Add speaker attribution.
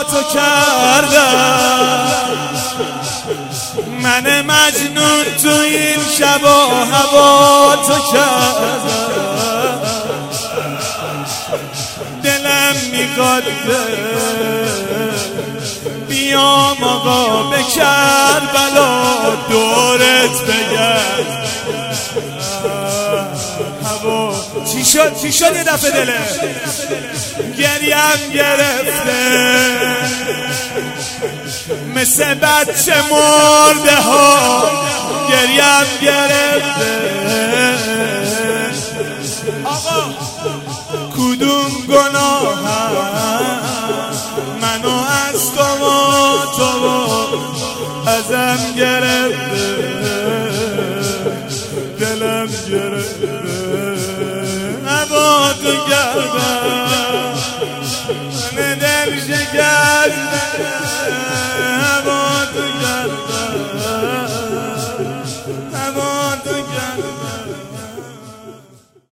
Speaker 1: تو کردم، من مجنون تو این شب و هوا تو کردم. دلم میخواد بیام آقا به کربلا دورت بگرد. هوا چی شد یه دفعه دله گریم گرفته مثل بچه مرده ها، گریم گرفته. آقا کدوم گناهم منو از تو ازم گرفته، دلم گرفته. هوا تو گردم من دل شکسته،